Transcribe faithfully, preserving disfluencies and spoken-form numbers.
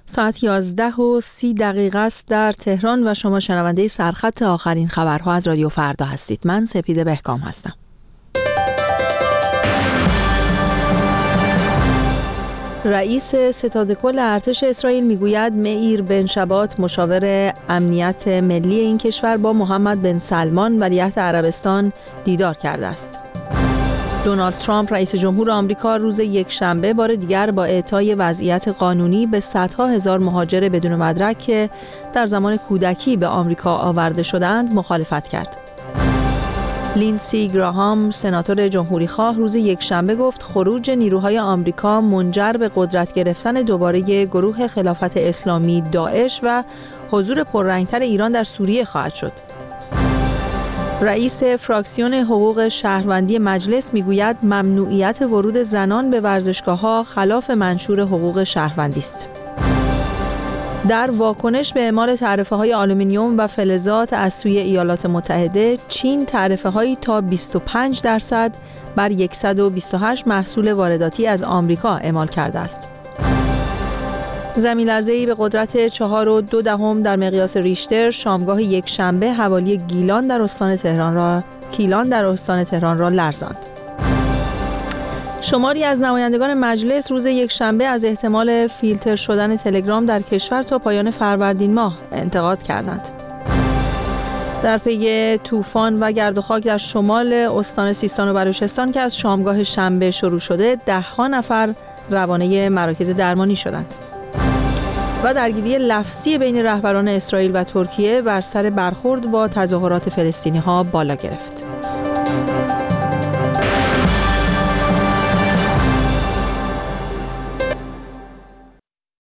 ساعت یازده و سی دقیقه است در تهران و شما شنونده سرخط آخرین خبرها از رادیو فردا هستید. من سپیده بهکام هستم. رئیس ستاد کل ارتش اسرائیل میگوید مییر بن شبات مشاور امنیت ملی این کشور با محمد بن سلمان ولیعهد عربستان دیدار کرده است. دونالد ترامپ رئیس جمهور آمریکا روز یکشنبه بار دیگر با اعطای وضعیت قانونی به صدها هزار مهاجر بدون مدرک که در زمان کودکی به آمریکا آورده شدند مخالفت کرد. لینسی گراهام سناتور جمهوریخواه روز یکشنبه گفت خروج نیروهای آمریکا منجر به قدرت گرفتن دوباره گروه خلافت اسلامی داعش و حضور پررنگتر ایران در سوریه خواهد شد. رئیس فراکسیون حقوق شهروندی مجلس میگوید ممنوعیت ورود زنان به ورزشگاه‌ها خلاف منشور حقوق شهروندی است. در واکنش به اعمال تعرفه‌های آلومینیوم و فلزات از سوی ایالات متحده، چین تعرفه‌هایی تا بیست و پنج درصد بر صد و بیست و هشت محصول وارداتی از آمریکا اعمال کرده است. زمین‌لرزه‌ای به قدرت چهار و دو دهم در مقیاس ریشتر شامگاه یک شنبه حوالی گیلان در استان تهران را کیلان در استان تهران را لرزاند. شماری از نمایندگان مجلس روز یک شنبه از احتمال فیلتر شدن تلگرام در کشور تا پایان فروردین ماه انتقاد کردند. در پی طوفان و گرد و خاک در شمال استان سیستان و بلوچستان که از شامگاه شنبه شروع شده، ده ها نفر روانه مراکز درمانی شدند. و درگیری لفظی بین رهبران اسرائیل و ترکیه بر سر برخورد با تظاهرات فلسطینی‌ها بالا گرفت.